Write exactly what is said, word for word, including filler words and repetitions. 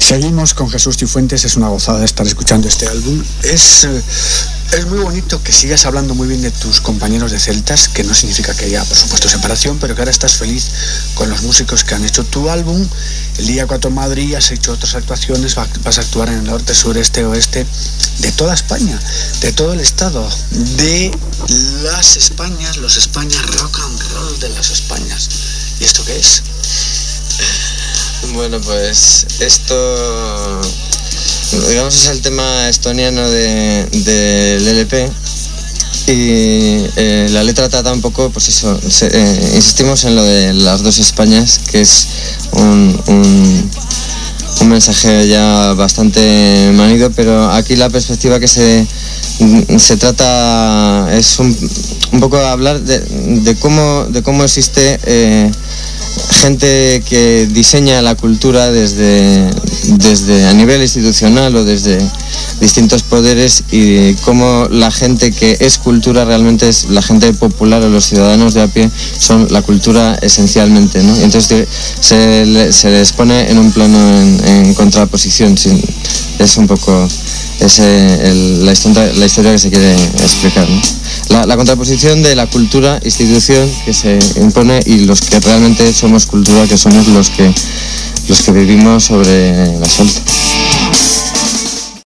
Seguimos con Jesús Cifuentes, es una gozada estar escuchando este álbum. Es, eh, es muy bonito que sigas hablando muy bien de tus compañeros de Celtas, que no significa que haya, por supuesto, separación, pero que ahora estás feliz con los músicos que han hecho tu álbum. El día cuatro en Madrid, has hecho otras actuaciones, vas a actuar en el norte, sureste, oeste, de toda España, de todo el estado, de las Españas, los Españas, rock and roll de las Españas. ¿Y esto qué es? Bueno, pues esto, digamos, es el tema estoniano de, del L P y eh, la letra trata un poco, pues eso, se, eh, insistimos en lo de las dos Españas, que es un, un, un mensaje ya bastante manido, pero aquí la perspectiva que se, se trata es un, un poco hablar de, de, cómo, de cómo existe... Eh, gente que diseña la cultura desde, desde a nivel institucional o desde distintos poderes, y cómo la gente que es cultura realmente es la gente popular o los ciudadanos de a pie son la cultura esencialmente, ¿no? Y entonces se, se les pone en un plano en, en contraposición. Es un poco ese, el, la, historia, la historia que se quiere explicar, ¿no? La, la contraposición de la cultura, institución que se impone, y los que realmente somos cultura, que somos los que, los que vivimos sobre la suerte.